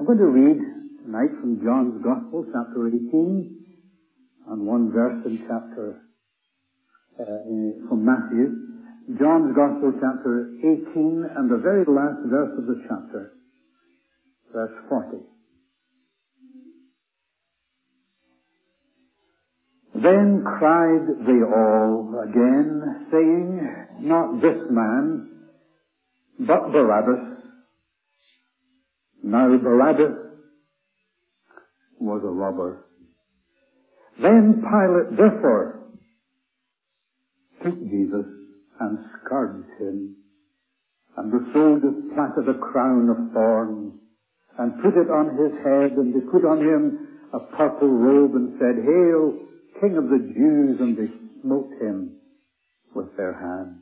I'm going to read tonight from John's Gospel, chapter 18, and one verse in from Matthew. John's Gospel, chapter 18, and the very last verse of the chapter, verse 40. Then cried they all again, saying, Not this man, but Barabbas. Now Barabbas was a robber. Then Pilate therefore took Jesus and scourged him, and the soldiers planted a crown of thorns, and put it on his head, and they put on him a purple robe, and said, Hail, King of the Jews, and they smote him with their hands.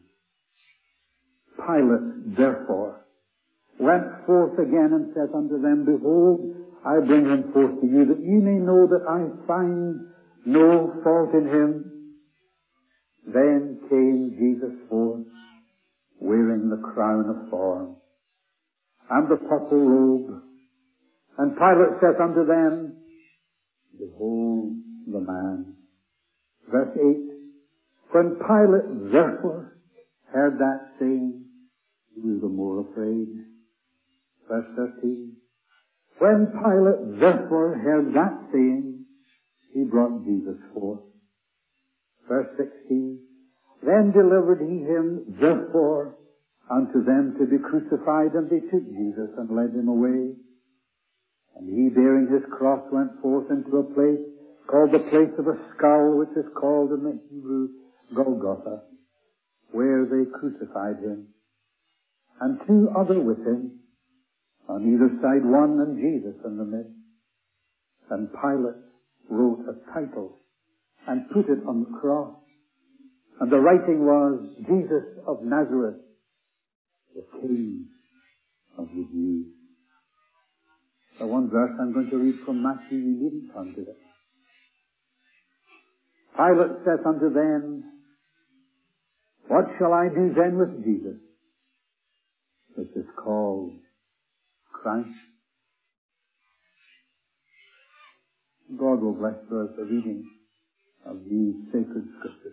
Pilate therefore went forth again and said unto them, Behold, I bring him forth to you, that ye may know that I find no fault in him. Then came Jesus forth, wearing the crown of thorns, and the purple robe. And Pilate said unto them, Behold the man. Verse 8, When Pilate therefore heard that saying, he was the more afraid. Verse 13, When Pilate therefore heard that saying, he brought Jesus forth. Verse 16, Then delivered he him therefore unto them to be crucified, and they took Jesus and led him away. And he, bearing his cross, went forth into a place called the place of a skull, which is called in the Hebrew Golgotha, where they crucified him, and two other with him, on either side one, and Jesus in the midst. And Pilate wrote a title and put it on the cross. And the writing was, Jesus of Nazareth, the King of the Jews. The one verse I'm going to read from Matthew, you needn't turn to it. Pilate saith unto them, What shall I do then with Jesus, which is called Christ? God will bless for us the reading of these sacred scriptures.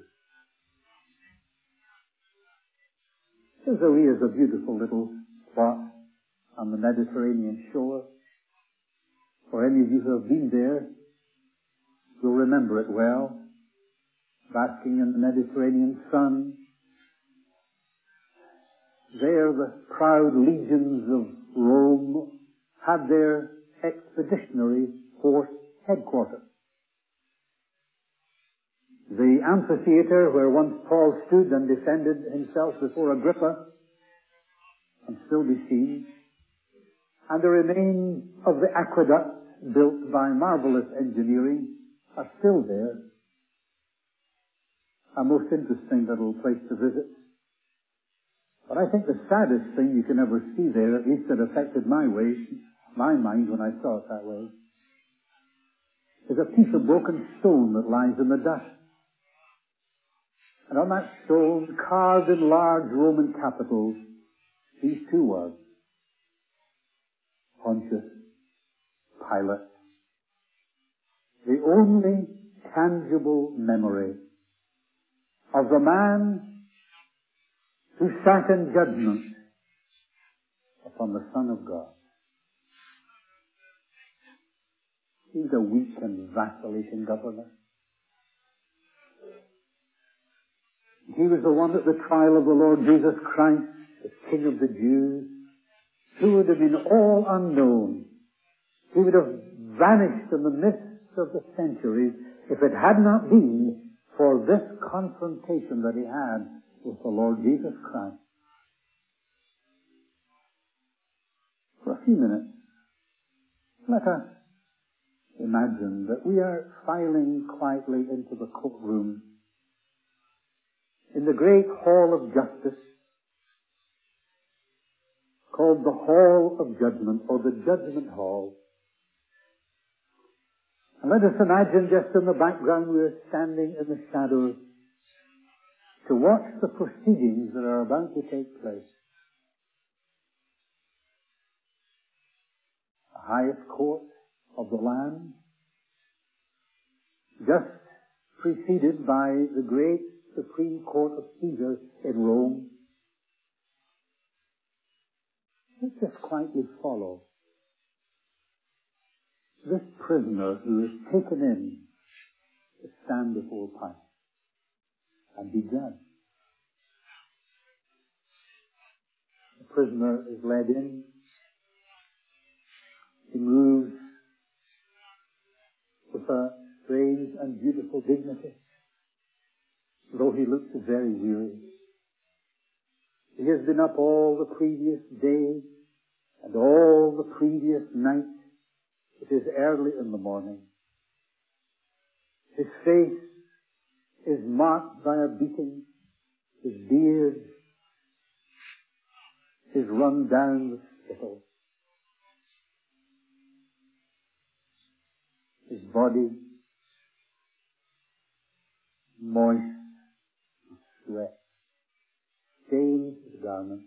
Caesarea is a beautiful little spot on the Mediterranean shore. For any of you who have been there, you'll remember it well. Basking in the Mediterranean sun. There the proud legions of Rome had their expeditionary force headquarters. The amphitheater where once Paul stood and defended himself before Agrippa can still be seen. And the remains of the aqueduct built by marvelous engineering are still there. A most interesting little place to visit. But I think the saddest thing you can ever see there, at least it affected my mind when I saw it that way, is a piece of broken stone that lies in the dust. And on that stone, carved in large Roman capitals, these two words, Pontius Pilate. The only tangible memory of the man who sat in judgment upon the Son of God. He's a weak and vacillating governor. He was the one at the trial of the Lord Jesus Christ, the King of the Jews, who would have been all unknown. He would have vanished in the midst of the centuries if it had not been for this confrontation that he had with the Lord Jesus Christ. For a few minutes, let us imagine that we are filing quietly into the courtroom in the great hall of justice called the Hall of Judgment, or the Judgment Hall. And let us imagine just in the background we are standing in the shadows to watch the proceedings that are about to take place. highest court of the land, just preceded by the great Supreme Court of Caesar in Rome. Let's just quietly follow this prisoner who is taken in to stand before Pilate and be judged. The prisoner is led in. He moves with a strange and beautiful dignity, though he looks very weary. He has been up all the previous day and all the previous night. It is early in the morning. His face is marked by a beating. His beard is run down with spittle. His body moist with sweat stains his garment.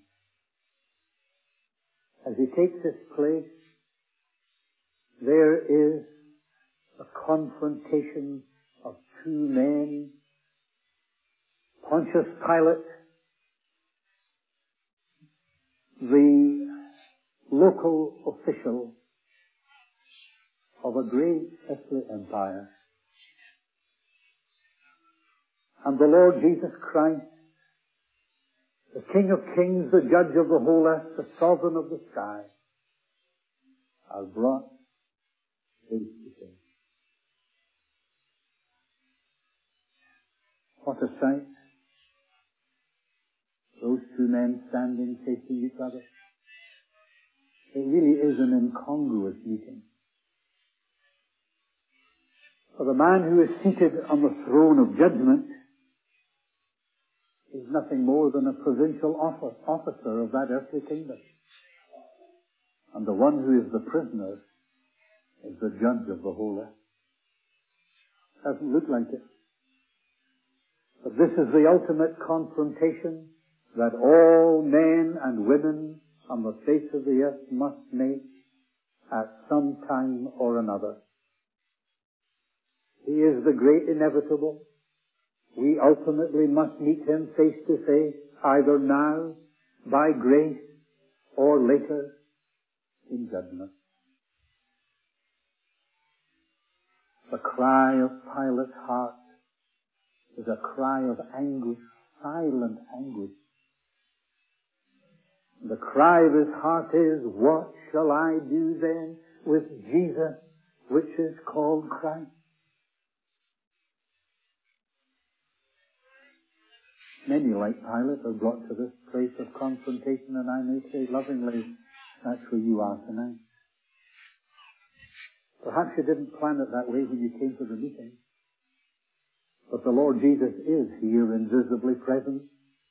As he takes his place, there is a confrontation of two men. Pontius Pilate, the local official of a great earthly empire, and the Lord Jesus Christ, the King of Kings, the Judge of the whole earth, the Sovereign of the sky, are brought face to face. What a sight. Those two men standing facing each other. It really is an incongruous meeting. For the man who is seated on the throne of judgment is nothing more than a provincial officer of that earthly kingdom. And the one who is the prisoner is the judge of the whole earth. Doesn't look like it. But this is the ultimate confrontation that all men and women on the face of the earth must make at some time or another. He is the great inevitable. We ultimately must meet him face to face, either now, by grace, or later, in judgment. The cry of Pilate's heart is a cry of anguish, silent anguish. The cry of his heart is, what shall I do then with Jesus, which is called Christ? Many, like Pilate, are brought to this place of confrontation, and I may say lovingly, that's where you are tonight. Perhaps you didn't plan it that way when you came to the meeting. But the Lord Jesus is here invisibly present.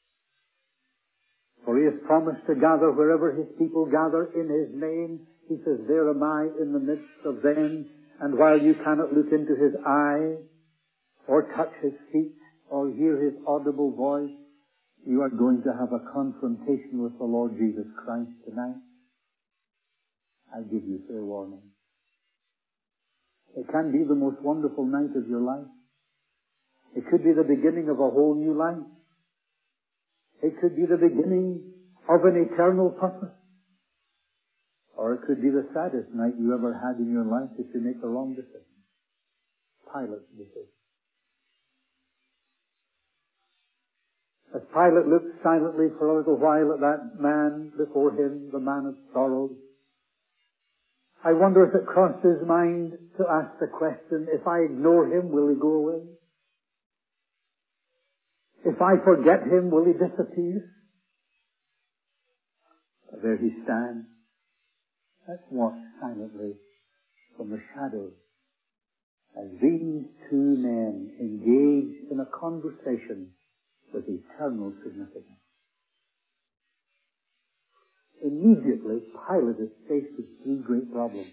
For he has promised to gather wherever his people gather in his name. He says, there am I in the midst of them. And while you cannot look into his eye, or touch his feet, or hear his audible voice, you are going to have a confrontation with the Lord Jesus Christ tonight. I give you fair warning. It can be the most wonderful night of your life. It could be the beginning of a whole new life. It could be the beginning of an eternal purpose. Or it could be the saddest night you ever had in your life if you make the wrong decision. Pilate's decision. As Pilate looked silently for a little while at that man before him, the man of sorrows, I wonder if it crossed his mind to ask the question, if I ignore him, will he go away? If I forget him, will he disappear? But there he stands. Let's watch silently from the shadows as these two men engage in a conversation with eternal significance. Immediately, Pilate is faced with three great problems,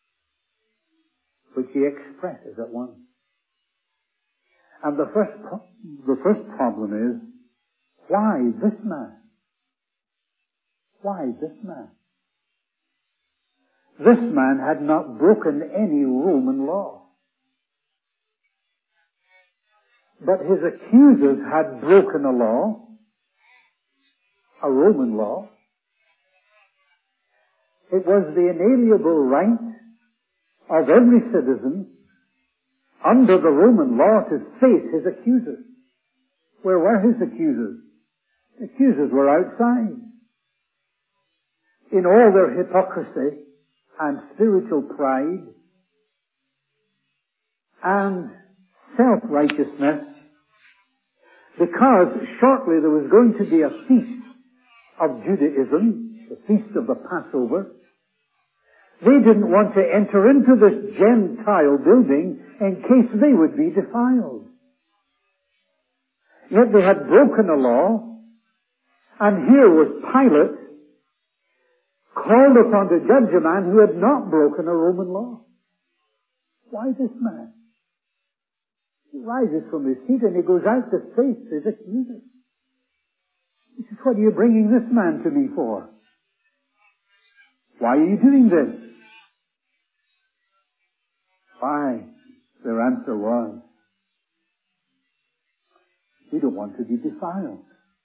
which he expresses at once. And the first problem is, why this man? Why this man? This man had not broken any Roman law. But his accusers had broken a law, a Roman law. It was the inalienable right of every citizen under the Roman law to face his accusers. Where were his accusers? The accusers were outside. In all their hypocrisy and spiritual pride and self-righteousness, because shortly there was going to be a feast of Judaism, the feast of the Passover, they didn't want to enter into this Gentile building in case they would be defiled. Yet they had broken a law, and here was Pilate called upon to judge a man who had not broken a Roman law. Why this man? He rises from his seat and he goes out to face his accusers. He says, what are you bringing this man to me for? Why are you doing this? Why? Their answer was, we don't want to be defiled.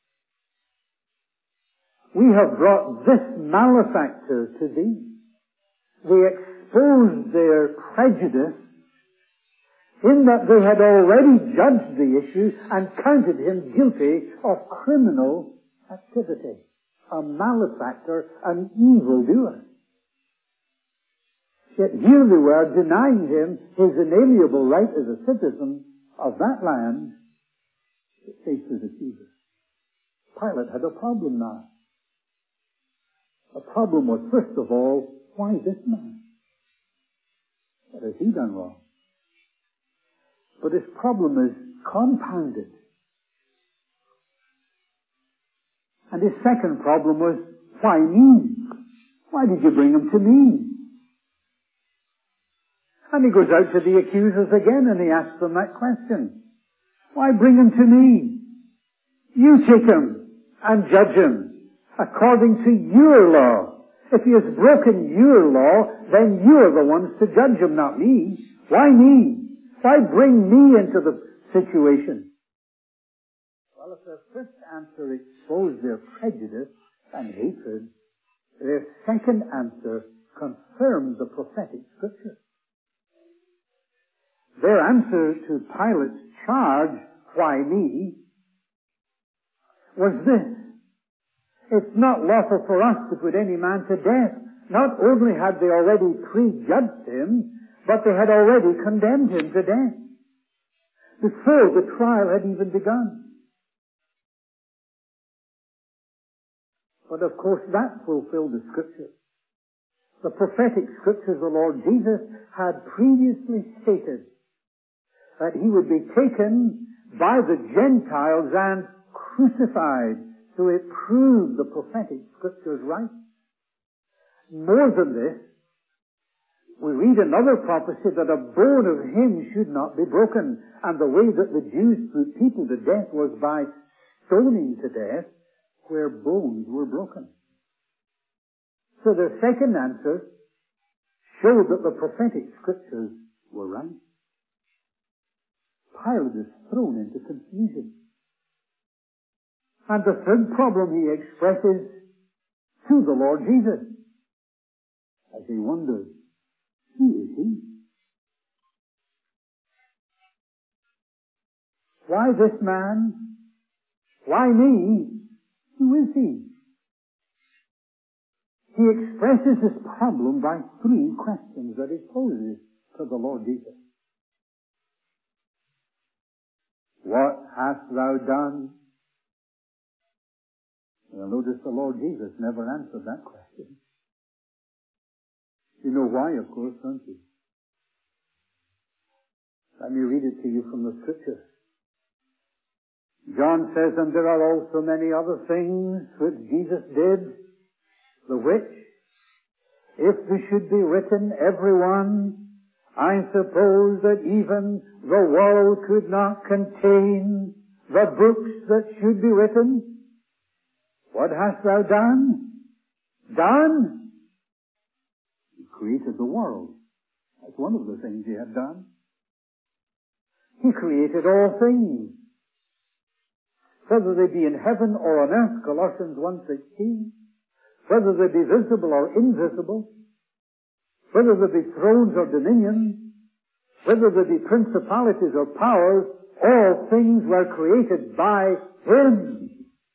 We have brought this malefactor to thee. They exposed their prejudice in that they had already judged the issue and counted him guilty of criminal activity, a malefactor, an evildoer. Yet here they were denying him his inalienable right as a citizen of that land to face his accusers. Pilate had a problem now. The problem was, first of all, why this man? What has he done wrong? But his problem is compounded. And his second problem was, why me? Why did you bring him to me? And he goes out to the accusers again and he asks them that question. Why bring him to me? You take him and judge him according to your law. If he has broken your law, then you are the ones to judge him, not me. Why me? Why bring me into the situation? Well, if their first answer exposed their prejudice and hatred, their second answer confirmed the prophetic scripture. Their answer to Pilate's charge, why me, was this. It's not lawful for us to put any man to death. Not only had they already prejudged him, but they had already condemned him to death before the trial had even begun. But of course that fulfilled the scripture. The prophetic scriptures the Lord Jesus had previously stated that he would be taken by the Gentiles and crucified. So it proved the prophetic scriptures right. More than this, we read another prophecy that a bone of him should not be broken. And the way that the Jews put people to death was by stoning to death where bones were broken. So their second answer showed that the prophetic scriptures were right. Pilate is thrown into confusion. And the third problem he expresses to the Lord Jesus as he wonders, who is he? Why this man? Why me? Who is he? He expresses his problem by three questions that he poses to the Lord Jesus. What hast thou done? Well, notice the Lord Jesus never answered that question. You know why, of course, don't you? Let me read it to you from the scripture. John says, and there are also many other things which Jesus did, the which, if they should be written, every one, I suppose that even the world could not contain the books that should be written. What hast thou done? Done? He created the world. That's one of the things he had done. He created all things. Whether they be in heaven or on earth, Colossians 1:16, whether they be visible or invisible, whether there be thrones or dominions, whether there be principalities or powers, all things were created by him.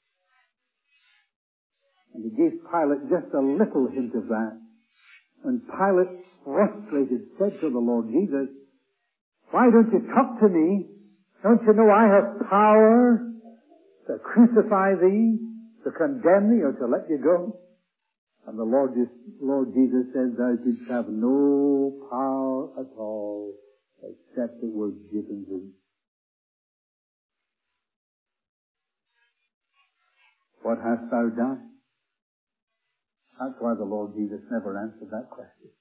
And he gave Pilate just a little hint of that. When Pilate, frustrated, said to the Lord Jesus, "Why don't you talk to me? Don't you know I have power to crucify thee, to condemn thee, or to let you go?" And the Lord Jesus said, "Thou didst have no power at all, except it was given thee." What hast thou done? That's why the Lord Jesus never answered that question.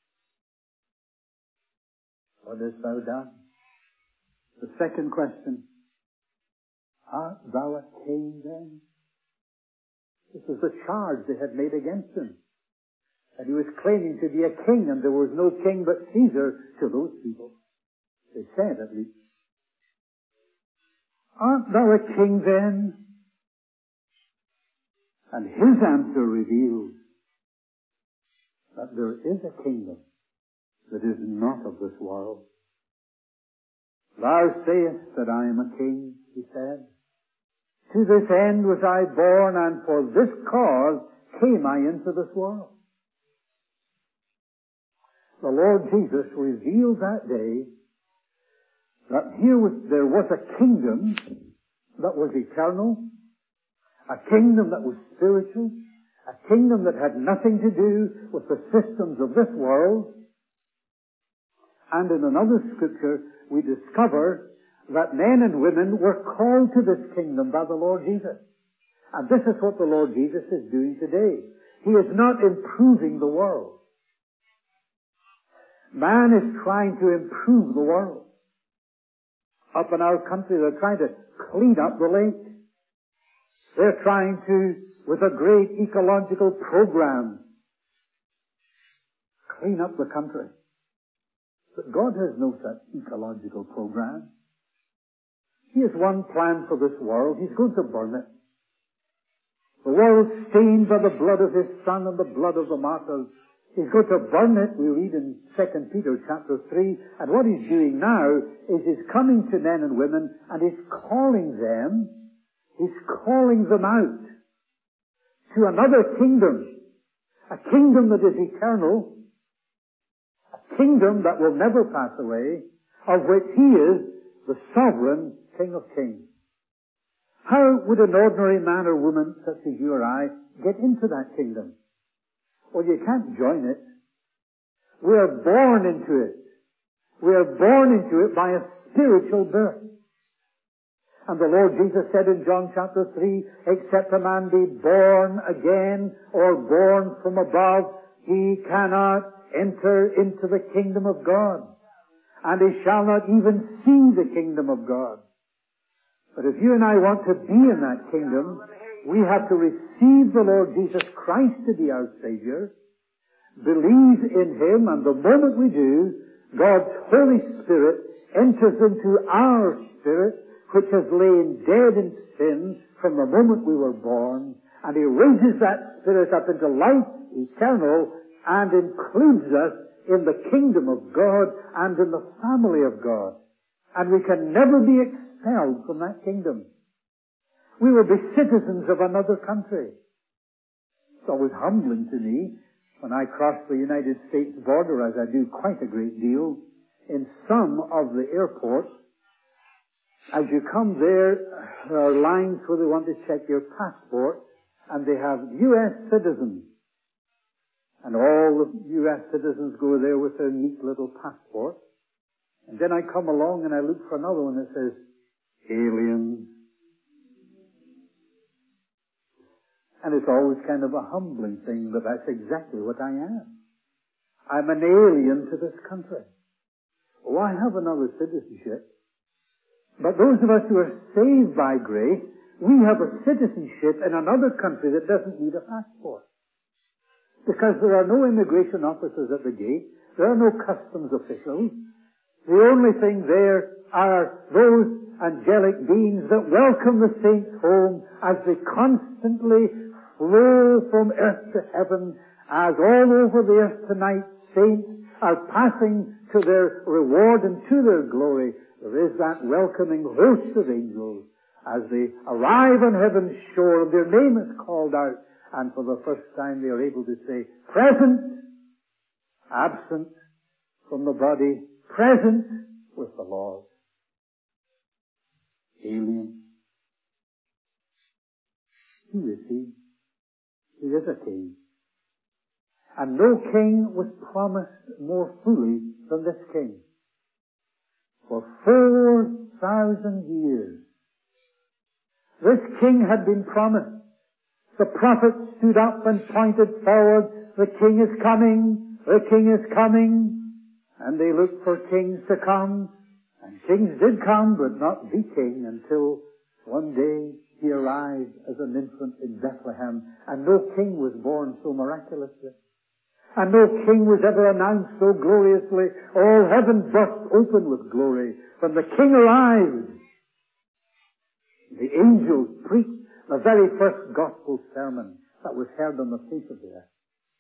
What hast thou done? The second question, art thou a king then? This was the charge they had made against him. And he was claiming to be a king, and there was no king but Caesar to those people. They said, at least. Art thou a king then? And his answer reveals that there is a kingdom that is not of this world. Thou sayest that I am a king, he said. To this end was I born, and for this cause came I into this world. The Lord Jesus revealed that day that there was a kingdom that was eternal, a kingdom that was spiritual, a kingdom that had nothing to do with the systems of this world. And in another scripture, we discover that men and women were called to this kingdom by the Lord Jesus. And this is what the Lord Jesus is doing today. He is not improving the world. Man is trying to improve the world. Up in our country, they're trying to clean up the lake. They're trying to, with a great ecological program, clean up the country. But God has no such ecological program. He has one plan for this world. He's going to burn it. The world stained by the blood of His Son and the blood of the martyrs. He's going to burn it, we read in 2 Peter chapter 3. And what He's doing now is He's coming to men and women and He's calling them out to another kingdom. A kingdom that is eternal. A kingdom that will never pass away, of which He is the sovereign King of Kings. How would an ordinary man or woman such as you or I get into that kingdom? Well, you can't join it. We are born into it. We are born into it by a spiritual birth. And the Lord Jesus said in John chapter 3, except a man be born again or born from above, he cannot enter into the kingdom of God. And he shall not even see the kingdom of God. But if you and I want to be in that kingdom, we have to receive the Lord Jesus Christ to be our Savior, believe in Him, and the moment we do, God's Holy Spirit enters into our spirit, which has lain dead in sin from the moment we were born, and He raises that spirit up into life eternal and includes us in the kingdom of God and in the family of God. And we can never be expelled from that kingdom. We will be citizens of another country. It's always humbling to me when I cross the United States border, as I do quite a great deal, in some of the airports. As you come there are lines where they want to check your passport, and they have U.S. citizens. And all the U.S. citizens go there with their neat little passport. And then I come along and I look for another one that says, aliens. And it's always kind of a humbling thing, but that's exactly what I am. I'm an alien to this country. Oh, I have another citizenship. But those of us who are saved by grace, we have a citizenship in another country that doesn't need a passport. because there are no immigration officers at the gate. There are no customs officials. The only thing there are those angelic beings that welcome the saints home as they constantly flow from earth to heaven, as all over the earth tonight saints are passing to their reward and to their glory. There is that welcoming host of angels as they arrive on heaven's shore and their name is called out, and for the first time they are able to say, present, absent from the body, present with the Lord. Alien. Who is he? He is a king. And no king was promised more fully than this king. For 4,000 years, this king had been promised. The prophets stood up and pointed forward, the king is coming, the king is coming. And they looked for kings to come. And kings did come, but not the king, until one day he arrived as an infant in Bethlehem. And no king was born so miraculously. And no king was ever announced so gloriously. All heaven burst open with glory. When the king arrived, the angels preached the very first gospel sermon that was heard on the face of the earth.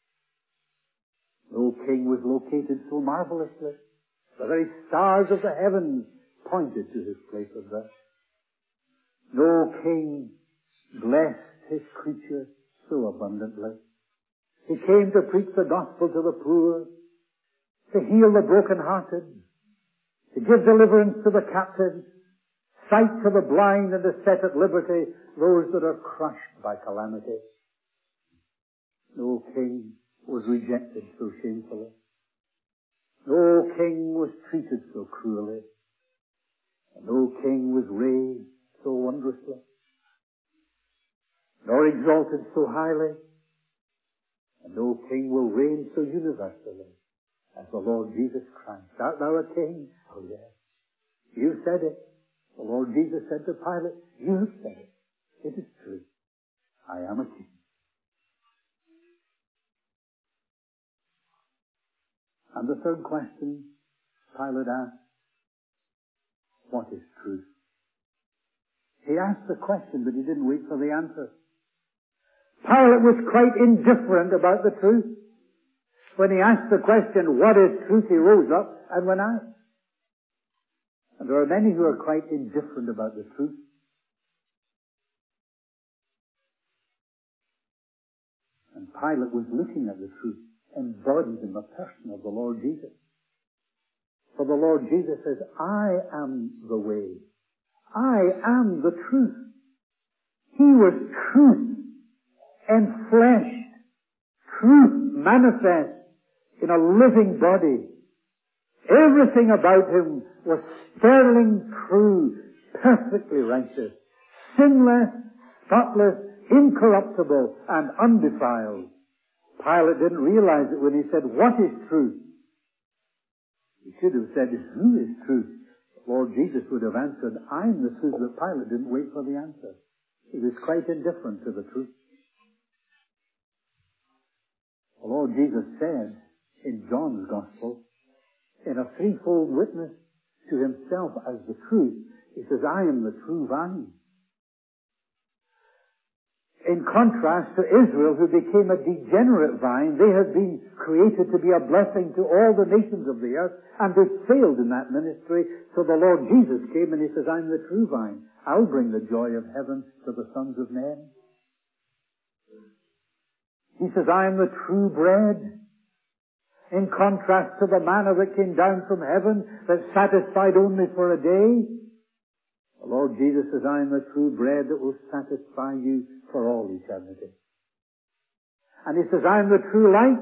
No king was located so marvelously. The very stars of the heavens pointed to his place of birth. No king blessed his creature so abundantly. He came to preach the gospel to the poor, to heal the brokenhearted, to give deliverance to the captives, sight to the blind, and to set at liberty those that are crushed by calamity. No king was rejected so shamefully. No king was treated so cruelly. And no king was raised so wondrously, nor exalted so highly. And no king will reign so universally as the Lord Jesus Christ. Art thou a king? Oh yes. You said it. The Lord Jesus said to Pilate, you have said it. It is true. I am a king. And the third question Pilate asked, what is truth? He asked the question, but he didn't wait for the answer. Pilate was quite indifferent about the truth. When he asked the question, what is truth, he rose up and went out. And there are many who are quite indifferent about the truth. And Pilate was looking at the truth embodied in the person of the Lord Jesus. For the Lord Jesus says, I am the way. I am the truth. He was truth enfleshed, truth manifest in a living body. Everything about him was sterling true, perfectly righteous, sinless, spotless, incorruptible, and undefiled. Pilate didn't realize it when he said, what is truth? He should have said, who is truth? Lord Jesus would have answered, I'm the truth, but Pilate didn't wait for the answer. He was quite indifferent to the truth. The Lord Jesus said in John's Gospel, in a threefold witness to himself as the truth, he says, I am the true vine. In contrast to Israel, who became a degenerate vine, they have been created to be a blessing to all the nations of the earth, and they failed in that ministry. So the Lord Jesus came and he says, I'm the true vine. I'll bring the joy of heaven to the sons of men. He says, I am the true bread. In contrast to the manna that came down from heaven that satisfied only for a day, the Lord Jesus says, I am the true bread that will satisfy you for all eternity. And he says, I am the true light.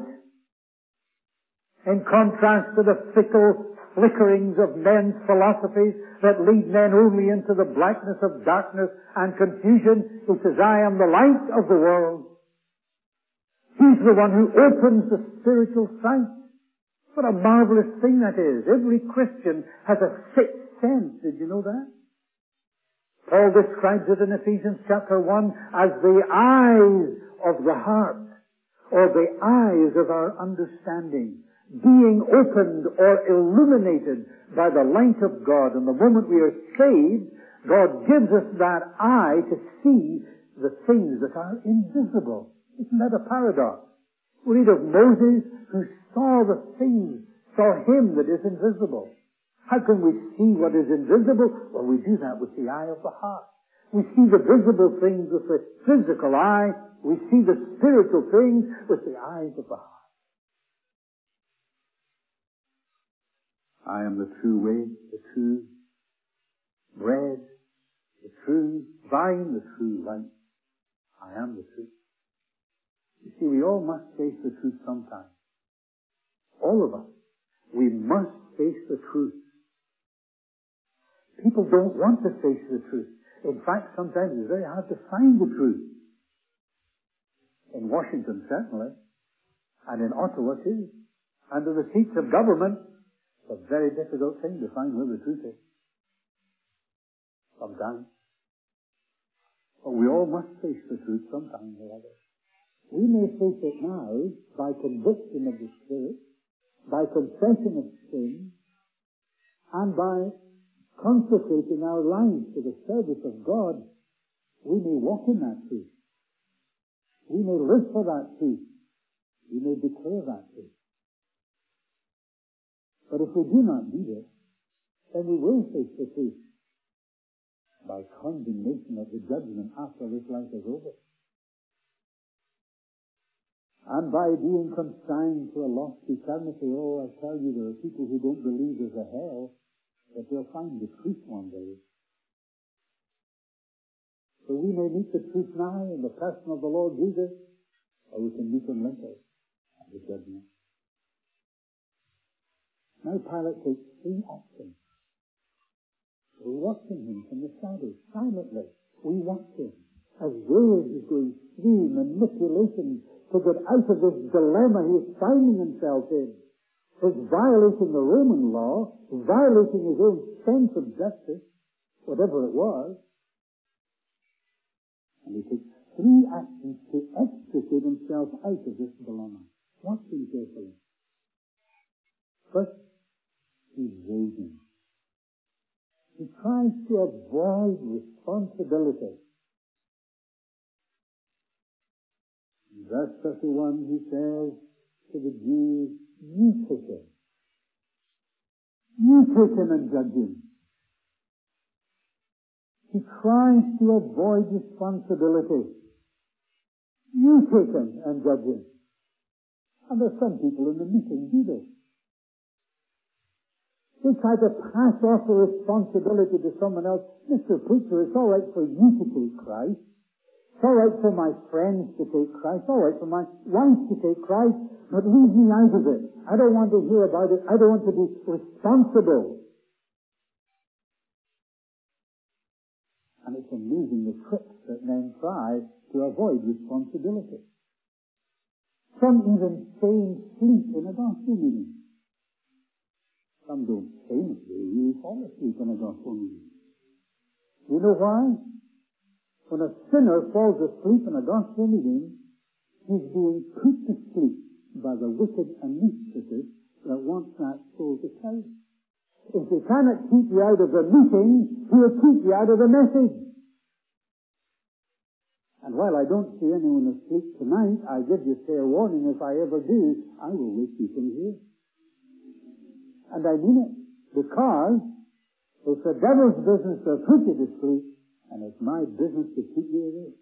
In contrast to the fickle flickerings of men's philosophies that lead men only into the blackness of darkness and confusion, he says, I am the light of the world. He's the one who opens the spiritual sight. What a marvelous thing that is. Every Christian has a sixth sense. Did you know that? Paul describes it in Ephesians chapter 1 as the eyes of the heart, or the eyes of our understanding being opened or illuminated by the light of God. And the moment we are saved, God gives us that eye to see the things that are invisible. Isn't that a paradox? We read of Moses who saw the things, saw Him that is invisible. How can we see what is invisible? Well, we do that with the eye of the heart. We see the visible things with the physical eye. We see the spiritual things with the eyes of the heart. I am the true way, the true bread, the true vine, the true light. I am the truth. You see, we all must face the truth sometime. All of us. We must face the truth. People don't want to face the truth. In fact, sometimes it's very hard to find the truth. In Washington, certainly. And in Ottawa, too. Under the seats of government, it's a very difficult thing to find where the truth is. Sometimes. But we all must face the truth sometime or other. We may face it now by conviction of the Spirit, by confession of sin, and by consecrating our lives to the service of God. We may walk in that truth. We may live for that truth. We may declare that truth. But if we do not do this, then we will face the truth by condemnation of the judgment after this life is over. And by being consigned to a lost eternity. Oh, I tell you, there are people who don't believe there's a hell, but they'll find the truth one day. So we may meet the truth now in the person of the Lord Jesus, or we can meet Him later at the judgment. Now Pilate takes three actions. We're watching Him from the shadows, silently. We watch Him as Herod is going through manipulations to get out of this dilemma he is finding himself in. He's violating the Roman law, violating his own sense of justice, whatever it was. And he takes three actions to extricate himself out of this dilemma. Watch him carefully. First, he's raging. He tries to avoid responsibility. In verse 31, he says to the Jews, you take him. You take him and judge him. He tries to avoid responsibility. You take him and judge him. And there's some people in the meeting do this. They try to pass off the responsibility to someone else. Mr. Preacher, it's all right for you to take Christ. It's all right for my friends to take Christ. It's all right for my wife to take Christ. But leave me out of it. I don't want to hear about it. I don't want to be responsible. And it's amazing the tricks that men try to avoid responsibility. Some even feign sleep in a gospel meeting. Some don't feign it. They really fall asleep in a gospel meeting. You know why? When a sinner falls asleep in a gospel meeting, he's being put to sleep by the wicked anesthetist that wants that soul to perish. If he cannot keep you out of the meeting, he'll keep you out of the message. And while I don't see anyone asleep tonight, I give you fair warning, if I ever do, I will wake you from here. And I mean it, because it's the devil's business to put you to sleep, and it's my business to keep you awake.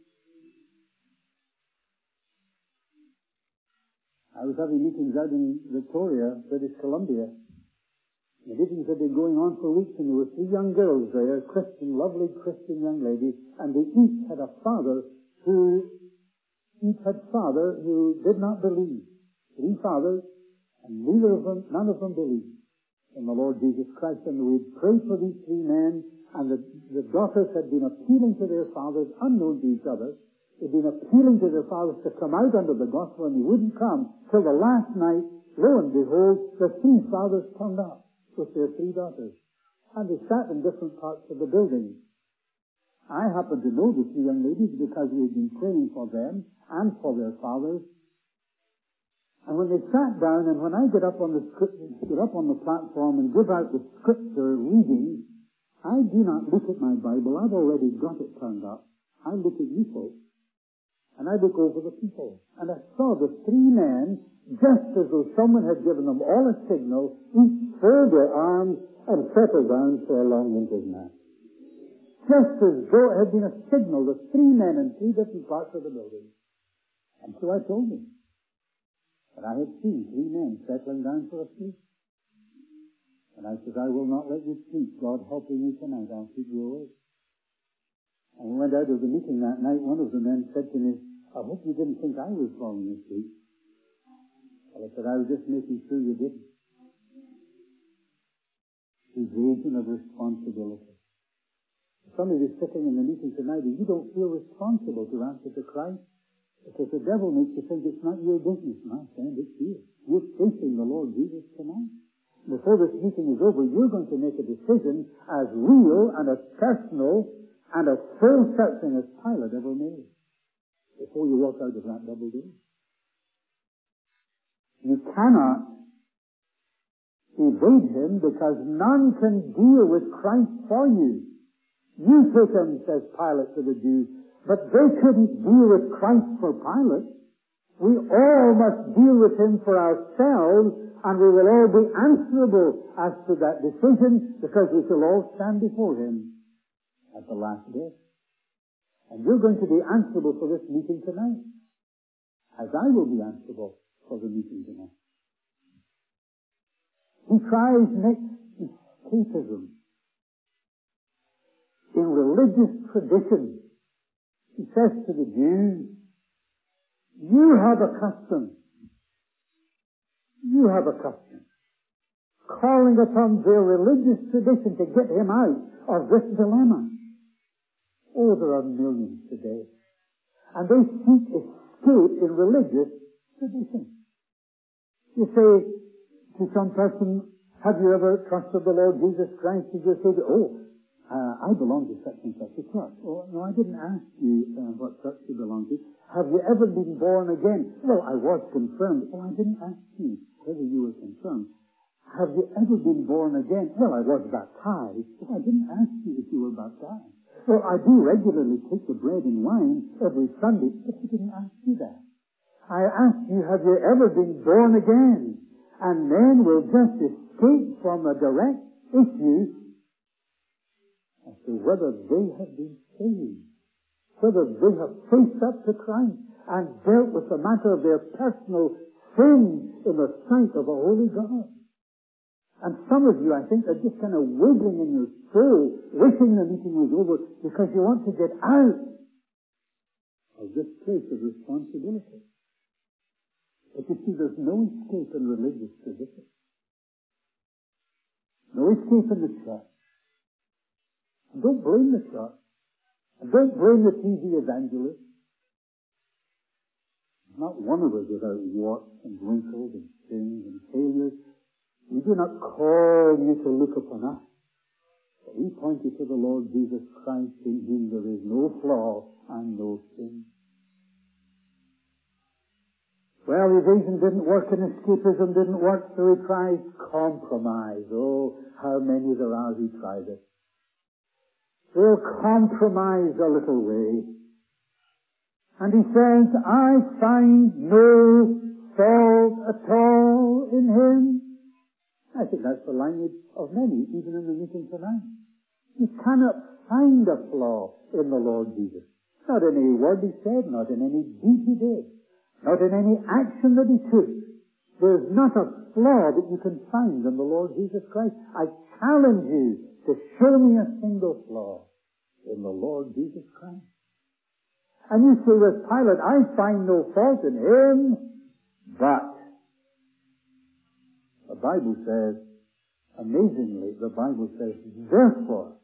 I was having meetings out in Victoria, British Columbia. The meetings had been going on for weeks, and there were three young girls there, Christian, lovely Christian young ladies, and they each had father who did not believe. Three fathers, and none of them believed in the Lord Jesus Christ. And we prayed for these three men, and the daughters had been appealing to their fathers, unknown to each other. They'd been appealing to their fathers to come out under the gospel, and they wouldn't come till the last night. Lo and behold, the three fathers turned up with their three daughters. And they sat in different parts of the building. I happened to know the three young ladies because we had been praying for them and for their fathers. And when they sat down, and when I get up on the platform and give out the scripture reading, I do not look at my Bible. I've already got it turned up. I look at you folks. And I look over the people. And I saw the three men, just as though someone had given them all a signal, each fold their arms and settle down for a long winter's nap. Just as though it had been a signal, the three men in three different parts of the building. And so I told them that I had seen three men settling down for a sleep. And I said, I will not let you sleep. God helping you tonight, I'll keep you awake. And we went out of the meeting that night. One of the men said to me, I hope you didn't think I was falling asleep. Well, I said, I was just making sure you didn't. Evasion of responsibility. Some of you sitting in the meeting tonight and you don't feel responsible to answer to Christ because the devil makes you think it's not your business. My friend, it's you. You're facing the Lord Jesus tonight. Before this meeting is over, you're going to make a decision as real and as personal and as soul-searching as Pilate ever made before you walk out of that double door. You cannot evade him because none can deal with Christ for you. You take him, says Pilate to the Jews, but they couldn't deal with Christ for Pilate. We all must deal with him for ourselves, and we will all be answerable as to that decision because we shall all stand before him at the last day. And you're going to be answerable for this meeting tonight, as I will be answerable for the meeting tonight. He tries next escapism. In religious tradition, he says to the Jews, you have a custom, calling upon their religious tradition to get him out of this dilemma. Oh, there are millions today. And they seek escape in religious tradition. You say to some person, have you ever trusted the Lord Jesus Christ as your Savior? I belong to such and such a church. Oh, no, I didn't ask you what church you belong to. Have you ever been born again? Well, I was confirmed. Oh, I didn't ask you whether you were confirmed. Have you ever been born again? Well, I was baptized. Oh, I didn't ask you if you were baptized. Well, I do regularly take the bread and wine every Sunday, but I didn't ask you that. I asked you, have you ever been born again? And men will just escape from a direct issue as to whether they have been saved, whether they have faced up to Christ and dealt with the matter of their personal sin in the sight of a holy God. And some of you, I think, are just kind of wiggling in your soul, wishing the meeting was over because you want to get out of this place of responsibility. But you see, there's no escape in religious tradition. No escape in the church. And don't blame the church. And don't blame the TV evangelists. Not one of us without warts and wrinkles and sins and failures. We do not call you to look upon us. But we point you to the Lord Jesus Christ, in whom there is no flaw and no sin. Well, evasion didn't work and escapism didn't work, so he tries compromise. Oh, how many there are who try this. They'll compromise a little way. And he says, I find no fault at all in him. I think that's the language of many, even in the meeting tonight. You cannot find a flaw in the Lord Jesus. Not in any word he said, not in any deed he did, not in any action that he took. There's not a flaw that you can find in the Lord Jesus Christ. I challenge you to show me a single flaw in the Lord Jesus Christ. And you say with Pilate, I find no fault in him, but the Bible says, amazingly, the Bible says, therefore,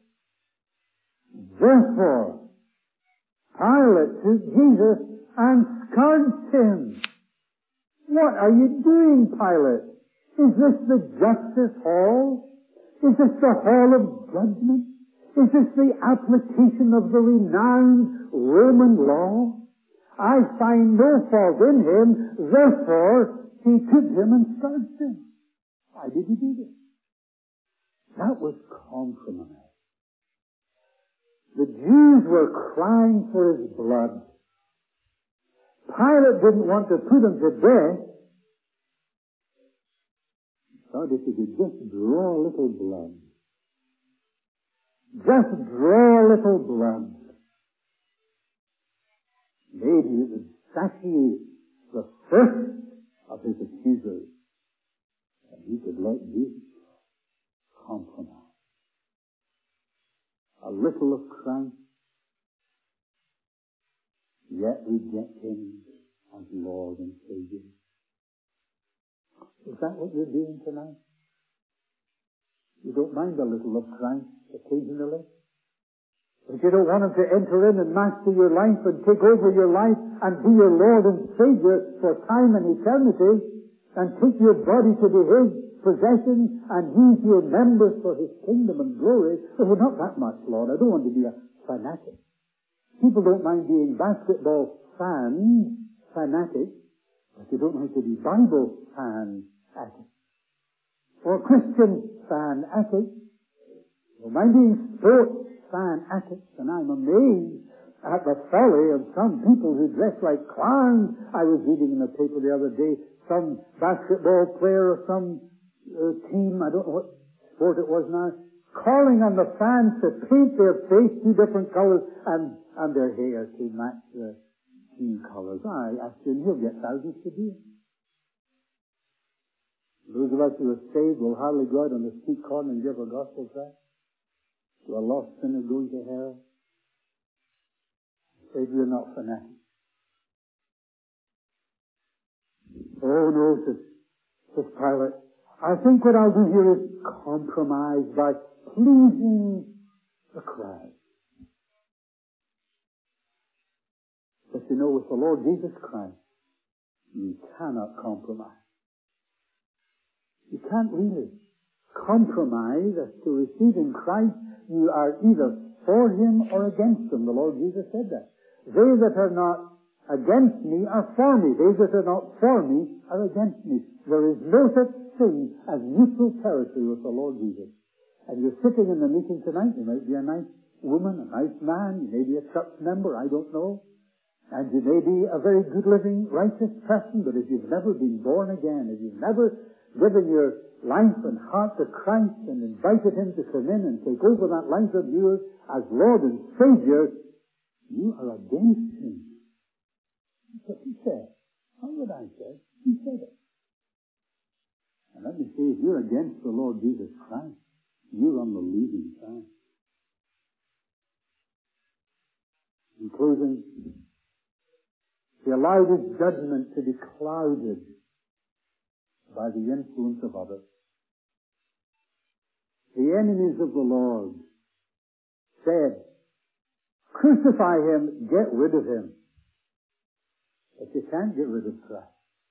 Pilate took Jesus and scourged him. What are you doing, Pilate? Is this the justice hall? Is this the hall of judgment? Is this the application of the renowned Roman law? I find no fault in him, therefore he took him and scourged him. Why did he do this? That was compromise. The Jews were crying for his blood. Pilate didn't want to put him to death. He thought if he could just draw a little blood. Just draw a little blood. Maybe it would satiate the thirst of his accusers. And he could let Jesus compromise. A little of Christ, yet reject him as Lord and Savior. Is that what you're doing tonight? You don't mind a little of Christ occasionally? But you don't want him to enter in and master your life and take over your life and be your Lord and Savior for time and eternity and take your body to be his possession and use your members for his kingdom and glory. Oh, not that much, Lord. I don't want to be a fanatic. People don't mind being basketball fanatics, but they don't like to be Bible fanatics. Or Christian fanatics. They don't mind being sports fanatics. And I'm amazed at the folly of some people who dress like clowns. I was reading in the paper the other day, some basketball player or some team, I don't know what sport it was now, calling on the fans to paint their face 2 different colors and their hair to match the team colors. I assume he'll get thousands to do it. Those of us who are saved will hardly go out on the street corner and give a gospel tract to a lost sinner going to hell. Say we're not fanatics. Oh no, says Pilate. I think what I'll do here is compromise by pleasing the crowd. But you know, with the Lord Jesus Christ, you cannot compromise. You can't really compromise as to receiving Christ. You are either for him or against him. The Lord Jesus said that. They that are not against me are for me. They that are not for me are against me. There is no such thing as neutral territory with the Lord Jesus. And you're sitting in the meeting tonight. You might be a nice woman, a nice man. You may be a church member. I don't know. And you may be a very good-living, righteous person. But if you've never been born again, if you've never given your life and heart to Christ and invited him to come in and take over that life of yours as Lord and Savior, you are against him. That's what he said. Not what I said. He said it. And let me say, if you're against the Lord Jesus Christ, you're on the losing side. In closing, he allowed his judgment to be clouded by the influence of others. The enemies of the Lord said, crucify him, get rid of him. But you can't get rid of Christ.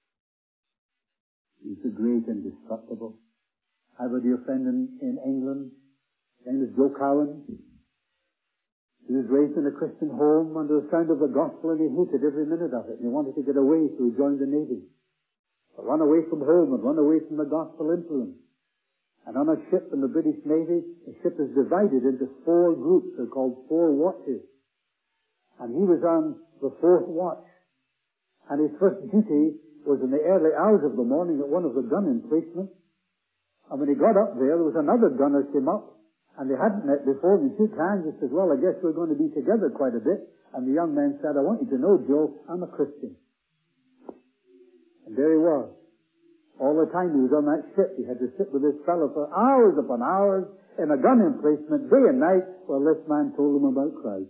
He's the great and destructible. I have a dear friend in England. His name is Joe Cowan. He was raised in a Christian home under the sound of the gospel, and he hated every minute of it. And he wanted to get away, so he joined the Navy. But run away from home and run away from the gospel influence. And on a ship in the British Navy, the ship is divided into 4 groups. They're called 4 watches. And he was on the 4th watch. And his first duty was in the early hours of the morning at one of the gun emplacements. And when he got up there was another gunner came up, and they hadn't met before, and he shook hands and said, well, I guess we're going to be together quite a bit. And the young man said, I want you to know, Joe, I'm a Christian. And there he was. All the time he was on that ship, he had to sit with this fellow for hours upon hours in a gun emplacement, day and night, while this man told him about Christ.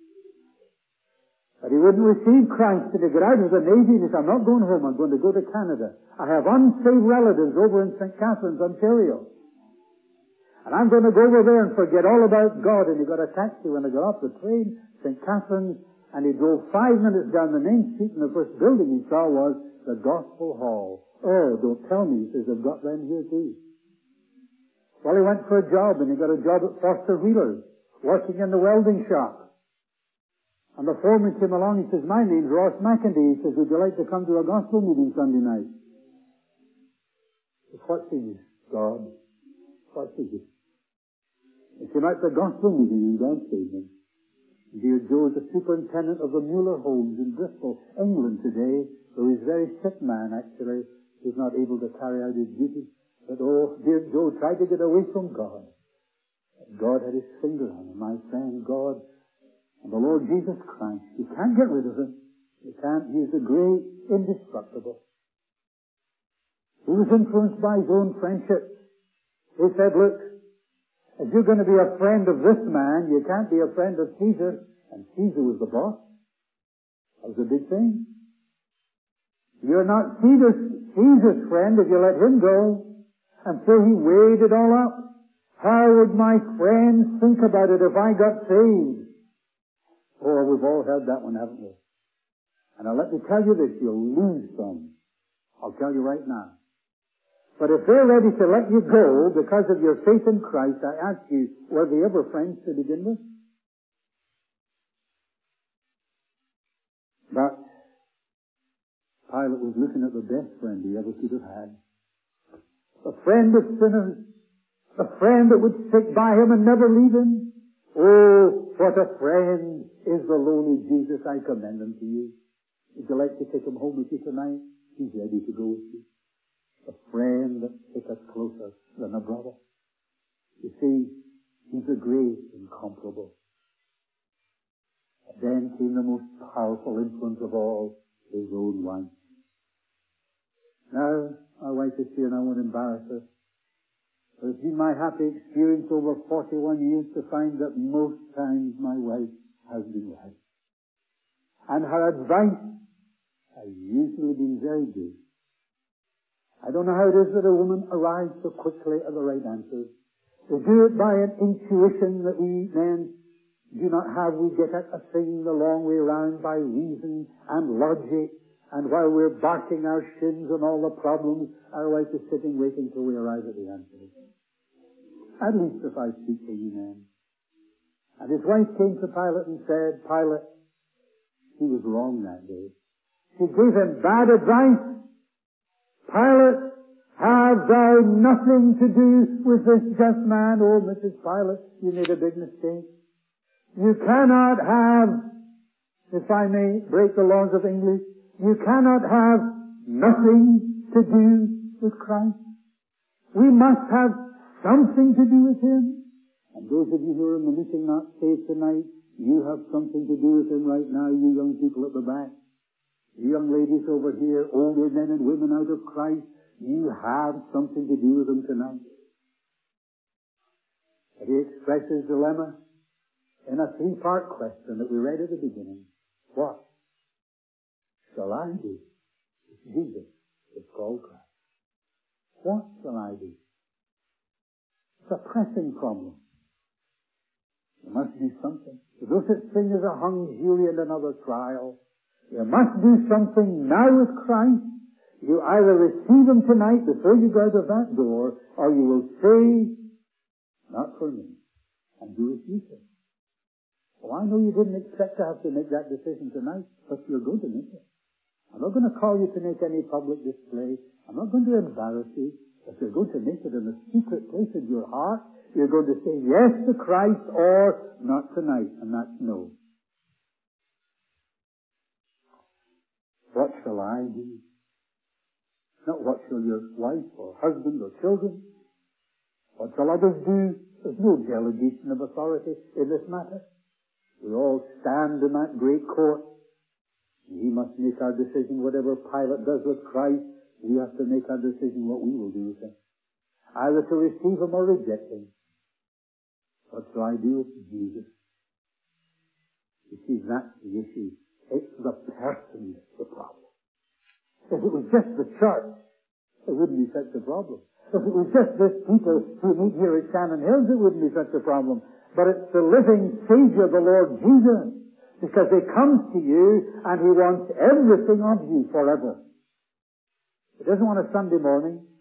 But he wouldn't receive Christ till he got out of the Navy. He said, I'm not going home. I'm going to go to Canada. I have unsaved relatives over in St. Catharines, Ontario. And I'm going to go over there and forget all about God. And he got a taxi when I got off the train, St. Catharines, and he drove 5 minutes down the main street, and the first building he saw was the Gospel Hall. Oh, don't tell me. He says, I've got them here too. Well, he went for a job, and he got a job at Foster Wheeler's, working in the welding shop. And the foreman came along, he says, my name's Ross McIntyre. He says, would you like to come to a gospel meeting Sunday night? Says, what's the use, God? What's the use? He came out to a gospel meeting and God saved him. Dear Joe is the superintendent of the Mueller Homes in Bristol, England today, though he's a very sick man actually. He's not able to carry out his duties. But oh, dear Joe tried to get away from God. God had his finger on him, my friend. God and the Lord Jesus Christ. You can't get rid of him. You can't. He is the great, indestructible. He was influenced by his own friendships. He said, look, if you're going to be a friend of this man, you can't be a friend of Caesar. And Caesar was the boss. That was a big thing. You're not Caesar's friend if you let him go. And so he weighed it all up. How would my friends think about it if I got saved? Oh, we've all heard that one, haven't we? And now let me tell you this, you'll lose some. I'll tell you right now. But if they're ready to let you go because of your faith in Christ, I ask you, were they ever friends to begin with? But Pilate was looking at the best friend he ever could have had. A friend of sinners. A friend that would stick by him and never leave him. Oh, what a friend is the lowly Jesus. I commend him to you. Would you like to take him home with you tonight? He's ready to go with you. A friend that sticks us closer than a brother. You see, he's the great incomparable. And then came the most powerful influence of all, his own wife. Now, my wife is here and I won't embarrass her. But it's been my happy experience over 41 years to find that most times my wife has been right. And her advice has usually been very good. I don't know how it is that a woman arrives so quickly at the right answers. They do it by an intuition that we men do not have. We get at a thing the long way around by reason and logic. And while we're barking our shins on all the problems, our wife is sitting waiting till we arrive at the answer. At least if I speak to you men. And his wife came to Pilate and said, Pilate, he was wrong that day. She gave him bad advice. Pilate, have thou nothing to do with this just man? Oh, Mrs. Pilate, you made a big mistake. You cannot have, if I may break the laws of English, you cannot have nothing to do with Christ. We must have something to do with him. And those of you who are in the meeting not saved tonight, you have something to do with him right now, you young people at the back. You young ladies over here, older men and women out of Christ, you have something to do with him tonight. But he expressed his dilemma in a three-part question that we read at the beginning. What shall I do? Jesus is called Christ. What shall I do? It's a pressing problem. You must do something. There's no such thing as a hung jury and another trial. You must do something now with Christ. You either receive him tonight before you go out of that door, or you will say, not for me, and you refuse him. Oh, I know you didn't expect to have to make that decision tonight, but you're going to make it. I'm not going to call you to make any public display. I'm not going to embarrass you. If you're going to make it in a secret place in your heart, you're going to say yes to Christ or not tonight, and that's no. What shall I do? Not what shall your wife or husband or children? What shall others do? There's no delegation of authority in this matter. We all stand in that great court. We must make our decision. Whatever Pilate does with Christ, we have to make our decision what we will do with him. Either to receive him or reject him. What shall I do with Jesus? You see, that's the issue. It's the person that's the problem. If it was just the church, it wouldn't be such a problem. If it was just this people who meet here at Shannon Hills, it wouldn't be such a problem. But it's the living Savior, the Lord Jesus, because he comes to you and he wants everything of you forever. He doesn't want a Sunday morning.